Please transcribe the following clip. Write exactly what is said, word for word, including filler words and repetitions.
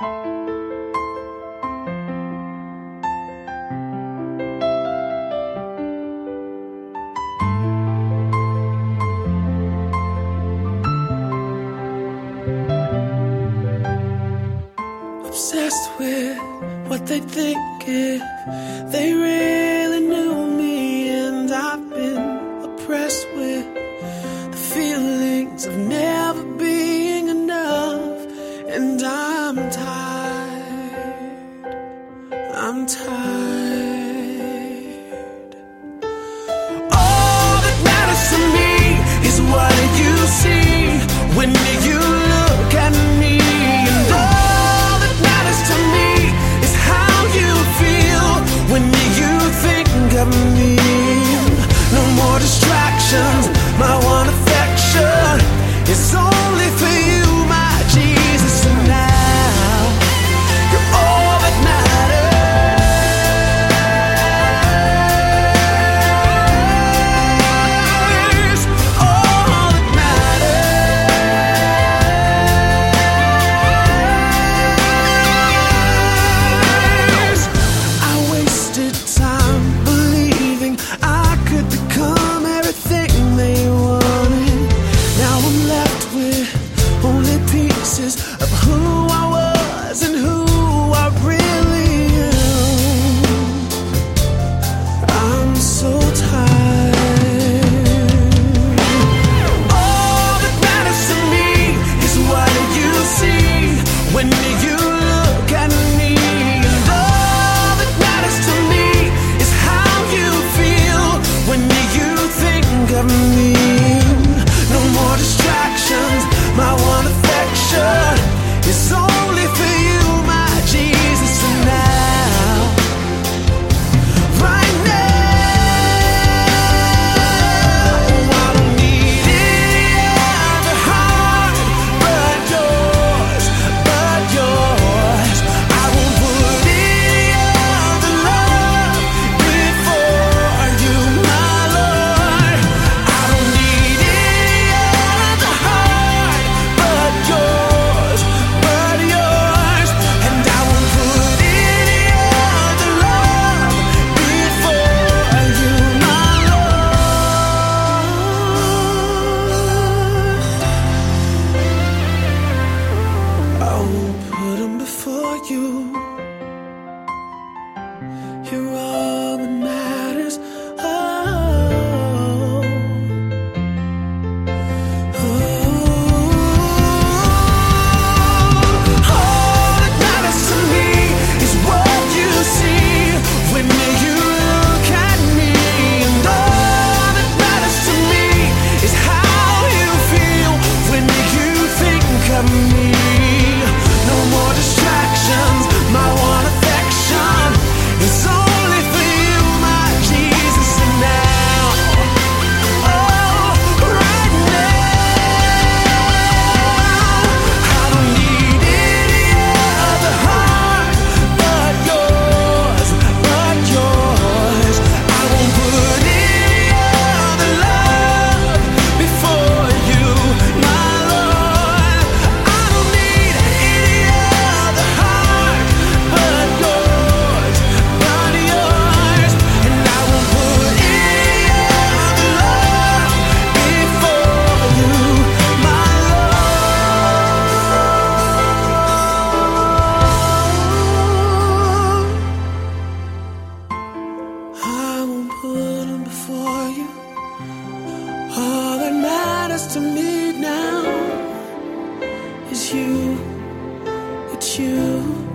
Obsessed with what they think if they really knew me, and I've been oppressed with the feelings of never being enough, and I'm tired, I'm tired. All that matters to me is what you see when you look at me, and all that matters to me is how you feel when you think of me. No more distractions, my one affection is only for you, my Jesus, and now you're all that matters. All that matters. I wasted time believing I could become everything they wanted. Now I'm left with only pieces of who I was and who I really am. I'm so tired. All that matters to me is what you see when you look at me, and all that matters to me is how you feel when you think of me. No more distractions, my one affection is only for you, my Jesus, and now, right now, I don't need any other heart but yours, but yours. I won't put any other love before you, my Lord. I don't need any other heart but yours, but yours. And I won't put any other love before you, my Lord. I won't put 'em before you. You're all that matters. Oh, oh. All that matters to me is what you see when you look at me, and all that matters to me is how you feel when you think of me. No more distractions, my one affection is only for you, my Jesus, and now, oh, right now, I don't need any other heart but yours, but yours. I won't put any other love before you, my Lord. I don't need any other heart but yours, but yours. And I won't put any other love before you, my Lord. I won't put 'em before you. All that matters to me now is you, it's you.